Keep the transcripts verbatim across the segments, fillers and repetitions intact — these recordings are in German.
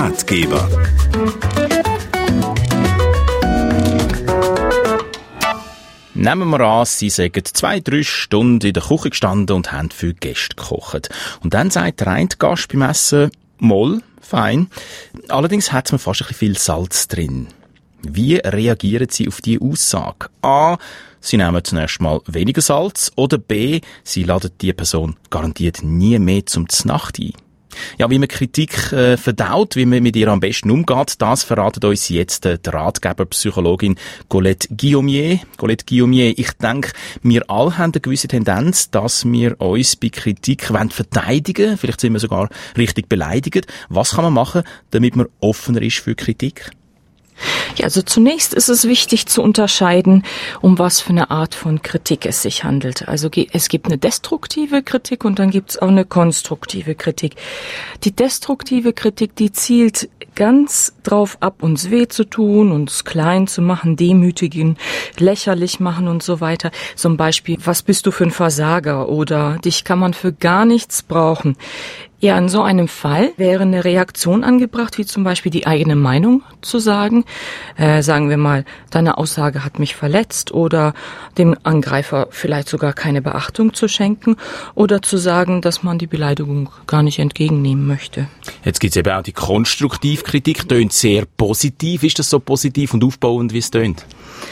Ratgeber. Nehmen wir an, Sie sagen zwei, drei Stunden in der Küche gestanden und haben für Gäste gekocht. Und dann sagt der eine Gast beim Essen, «Moll, fein». Allerdings hat man fast ein bisschen viel Salz drin. Wie reagieren Sie auf diese Aussage? A. Sie nehmen zunächst mal weniger Salz. Oder B. Sie laden die Person garantiert nie mehr zum Znacht ein. Ja, wie man Kritik äh, verdaut, wie man mit ihr am besten umgeht, das verratet uns jetzt äh, die Ratgeberpsychologin Colette Guillaumier. Colette Guillaumier, ich denke, wir alle haben eine gewisse Tendenz, dass wir uns bei Kritik wollen verteidigen, vielleicht sind wir sogar richtig beleidigt. Was kann man machen, damit man offener ist für Kritik? Ja, also zunächst ist es wichtig zu unterscheiden, um was für eine Art von Kritik es sich handelt. Also es gibt eine destruktive Kritik und dann gibt es auch eine konstruktive Kritik. Die destruktive Kritik, die zielt ganz drauf ab, uns weh zu tun, uns klein zu machen, demütigen, lächerlich machen und so weiter. Zum Beispiel, was bist du für ein Versager oder dich kann man für gar nichts brauchen. Ja, in so einem Fall wäre eine Reaktion angebracht, wie zum Beispiel die eigene Meinung zu sagen. Äh, sagen wir mal, deine Aussage hat mich verletzt oder dem Angreifer vielleicht sogar keine Beachtung zu schenken oder zu sagen, dass man die Beleidigung gar nicht entgegennehmen möchte. Jetzt gibt es eben auch die Konstruktivkritik, tönt sehr positiv. Ist das so positiv und aufbauend, wie es tönt?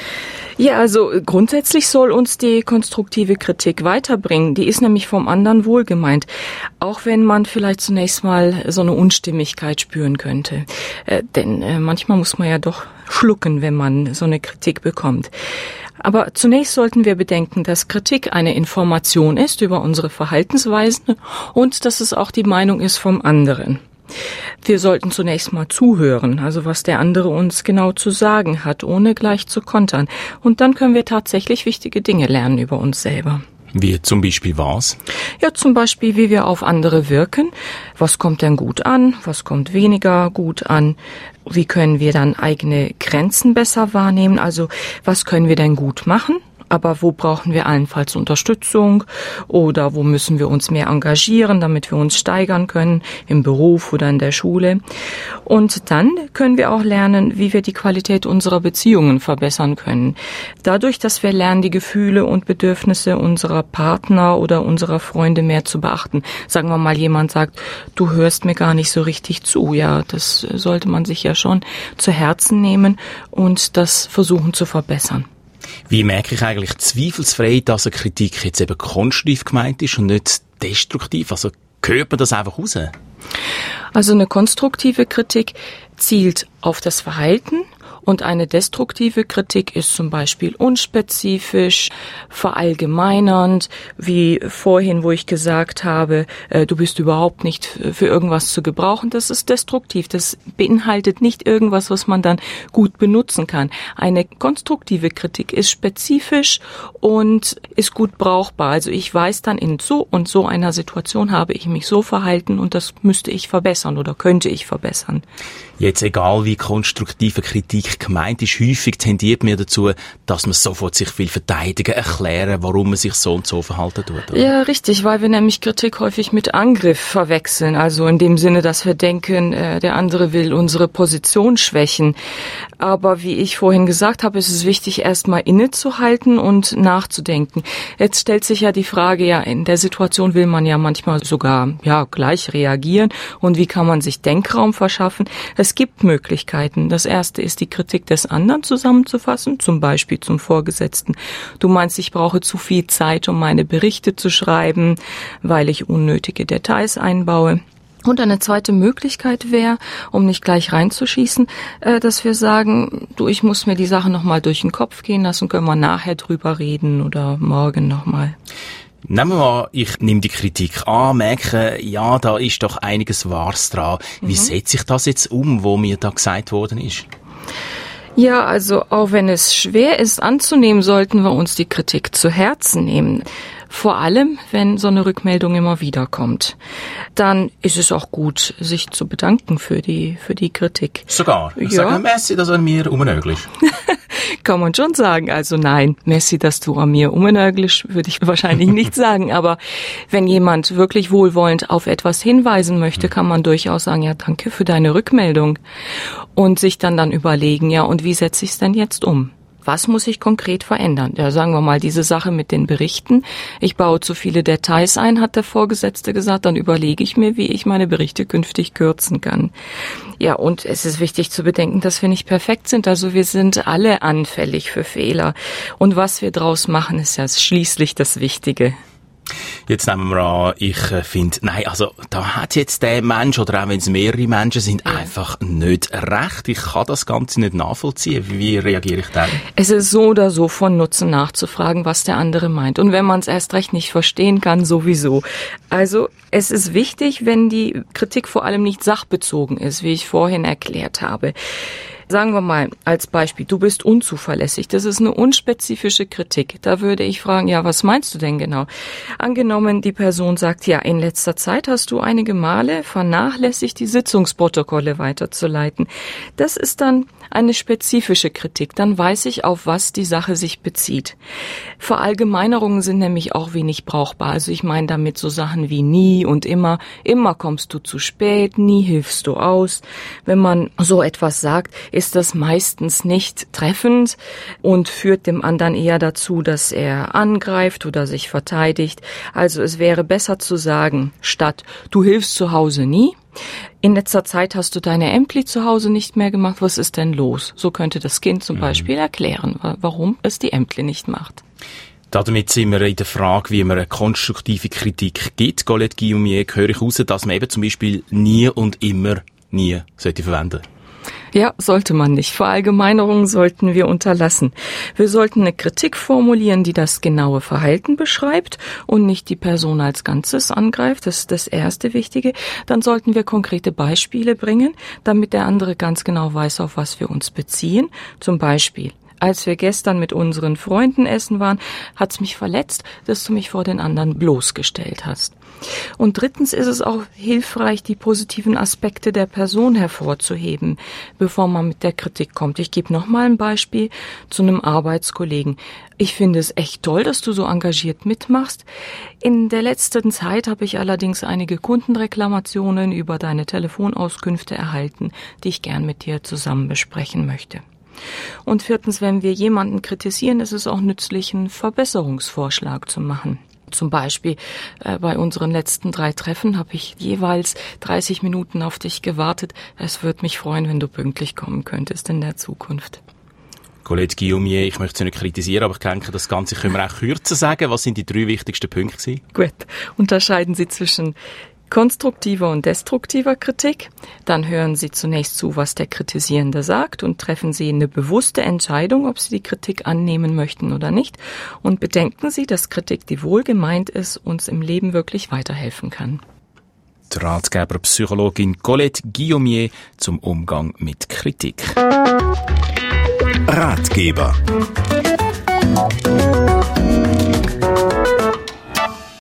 Ja, also grundsätzlich soll uns die konstruktive Kritik weiterbringen. Die ist nämlich vom anderen wohlgemeint. Auch wenn man vielleicht zunächst mal so eine Unstimmigkeit spüren könnte. Äh, denn äh, manchmal muss man ja doch schlucken, wenn man so eine Kritik bekommt. Aber zunächst sollten wir bedenken, dass Kritik eine Information ist über unsere Verhaltensweisen und dass es auch die Meinung ist vom anderen. Wir sollten zunächst mal zuhören, also was der andere uns genau zu sagen hat, ohne gleich zu kontern. Und dann können wir tatsächlich wichtige Dinge lernen über uns selber. Wie zum Beispiel was? Ja, zum Beispiel, wie wir auf andere wirken. Was kommt denn gut an? Was kommt weniger gut an? Wie können wir dann eigene Grenzen besser wahrnehmen? Also, was können wir denn gut machen? Aber wo brauchen wir allenfalls Unterstützung oder wo müssen wir uns mehr engagieren, damit wir uns steigern können, im Beruf oder in der Schule. Und dann können wir auch lernen, wie wir die Qualität unserer Beziehungen verbessern können. Dadurch, dass wir lernen, die Gefühle und Bedürfnisse unserer Partner oder unserer Freunde mehr zu beachten. Sagen wir mal, jemand sagt, du hörst mir gar nicht so richtig zu. Ja, das sollte man sich ja schon zu Herzen nehmen und das versuchen zu verbessern. Wie merke ich eigentlich zweifelsfrei, dass eine Kritik jetzt eben konstruktiv gemeint ist und nicht destruktiv? Also hört man das einfach raus? Also eine konstruktive Kritik zielt auf das Verhalten und eine destruktive Kritik ist zum Beispiel unspezifisch, verallgemeinernd, wie vorhin, wo ich gesagt habe, äh, du bist überhaupt nicht für irgendwas zu gebrauchen. Das ist destruktiv. Das beinhaltet nicht irgendwas, was man dann gut benutzen kann. Eine konstruktive Kritik ist spezifisch und ist gut brauchbar. Also ich weiß dann, in so und so einer Situation habe ich mich so verhalten und das müsste ich verbessern oder könnte ich verbessern. Jetzt egal, wie konstruktive Kritik gemeint ist, häufig tendiert man dazu, dass man sofort sich will verteidigen, erklären, warum man sich so und so verhalten tut. Oder? Ja, richtig, weil wir nämlich Kritik häufig mit Angriff verwechseln. Also in dem Sinne, dass wir denken, äh, der andere will unsere Position schwächen. Aber wie ich vorhin gesagt habe, ist es wichtig, erstmal innezuhalten und nachzudenken. Jetzt stellt sich ja die Frage, ja, in der Situation will man ja manchmal sogar ja gleich reagieren. Und wie kann man sich Denkraum verschaffen? Es gibt Möglichkeiten. Das erste ist, die Kritik des anderen zusammenzufassen, zum Beispiel zum Vorgesetzten. Du meinst, ich brauche zu viel Zeit, um meine Berichte zu schreiben, weil ich unnötige Details einbaue. Und eine zweite Möglichkeit wäre, um nicht gleich reinzuschießen, äh, dass wir sagen, du, ich muss mir die Sache nochmal durch den Kopf gehen lassen, können wir nachher drüber reden oder morgen nochmal. Nehmen wir mal, ich nehme die Kritik an, merke, ja, da ist doch einiges Wahres dran. Wie mhm. setze ich das jetzt um, wo mir da gesagt worden ist? Ja, also auch wenn es schwer ist anzunehmen, sollten wir uns die Kritik zu Herzen nehmen. Vor allem, wenn so eine Rückmeldung immer wieder kommt. Dann ist es auch gut, sich zu bedanken für die, für die Kritik. Sogar? Ich ja. sage, merci, dass du an mir rumnögelst. Kann man schon sagen. Also nein, merci, dass du an mir rumnögelst, würde ich wahrscheinlich nicht sagen. Aber wenn jemand wirklich wohlwollend auf etwas hinweisen möchte, kann man durchaus sagen, ja, danke für deine Rückmeldung. Und sich dann dann überlegen, ja, und wie setze ich es denn jetzt um? Was muss ich konkret verändern? Ja, sagen wir mal, diese Sache mit den Berichten. Ich baue zu viele Details ein, hat der Vorgesetzte gesagt. Dann überlege ich mir, wie ich meine Berichte künftig kürzen kann. Ja, und es ist wichtig zu bedenken, dass wir nicht perfekt sind. Also wir sind alle anfällig für Fehler. Und was wir draus machen, ist ja schließlich das Wichtige. Jetzt nehmen wir an, ich äh, finde, nein, also da hat jetzt der Mensch, oder auch wenn es mehrere Menschen sind, ja. einfach nicht recht. Ich kann das Ganze nicht nachvollziehen. Wie reagiere ich dann? Es ist so oder so von Nutzen nachzufragen, was der andere meint. Und wenn man es erst recht nicht verstehen kann, sowieso. Also es ist wichtig, wenn die Kritik vor allem nicht sachbezogen ist, wie ich vorhin erklärt habe. Sagen wir mal als Beispiel, du bist unzuverlässig. Das ist eine unspezifische Kritik. Da würde ich fragen, ja, was meinst du denn genau? Angenommen, die Person sagt, ja, in letzter Zeit hast du einige Male vernachlässigt, die Sitzungsprotokolle weiterzuleiten. Das ist dann eine spezifische Kritik. Dann weiß ich, auf was die Sache sich bezieht. Verallgemeinerungen sind nämlich auch wenig brauchbar. Also ich meine damit so Sachen wie nie und immer. Immer kommst du zu spät, nie hilfst du aus. Wenn man so etwas sagt, ist das meistens nicht treffend und führt dem anderen eher dazu, dass er angreift oder sich verteidigt. Also es wäre besser zu sagen, statt du hilfst zu Hause nie, in letzter Zeit hast du deine Ämpli zu Hause nicht mehr gemacht, was ist denn los? So könnte das Kind zum Beispiel erklären, warum es die Ämpli nicht macht. Damit sind wir in der Frage, wie man eine konstruktive Kritik gibt. Colette Guillaumier, höre ich raus, dass man eben zum Beispiel nie und immer nie sollte verwenden. Ja, sollte man nicht. Verallgemeinerungen sollten wir unterlassen. Wir sollten eine Kritik formulieren, die das genaue Verhalten beschreibt und nicht die Person als Ganzes angreift. Das ist das erste Wichtige. Dann sollten wir konkrete Beispiele bringen, damit der andere ganz genau weiß, auf was wir uns beziehen. Zum Beispiel: Als wir gestern mit unseren Freunden essen waren, hat's mich verletzt, dass du mich vor den anderen bloßgestellt hast. Und drittens ist es auch hilfreich, die positiven Aspekte der Person hervorzuheben, bevor man mit der Kritik kommt. Ich gebe noch mal ein Beispiel zu einem Arbeitskollegen. Ich finde es echt toll, dass du so engagiert mitmachst. In der letzten Zeit habe ich allerdings einige Kundenreklamationen über deine Telefonauskünfte erhalten, die ich gern mit dir zusammen besprechen möchte. Und viertens, wenn wir jemanden kritisieren, ist es auch nützlich, einen Verbesserungsvorschlag zu machen. Zum Beispiel äh, bei unseren letzten drei Treffen habe ich jeweils dreißig Minuten auf dich gewartet. Es würde mich freuen, wenn du pünktlich kommen könntest in der Zukunft. Colette Guillaumier, ich möchte Sie nicht kritisieren, aber ich denke, das Ganze können wir auch kürzer sagen. Was sind die drei wichtigsten Punkte gewesen? Gut, unterscheiden Sie zwischen konstruktiver und destruktiver Kritik. Dann hören Sie zunächst zu, was der Kritisierende sagt, und treffen Sie eine bewusste Entscheidung, ob Sie die Kritik annehmen möchten oder nicht. Und bedenken Sie, dass Kritik, die wohlgemeint ist, uns im Leben wirklich weiterhelfen kann. Die Ratgeber-Psychologin Colette Guillaumier zum Umgang mit Kritik. Ratgeber.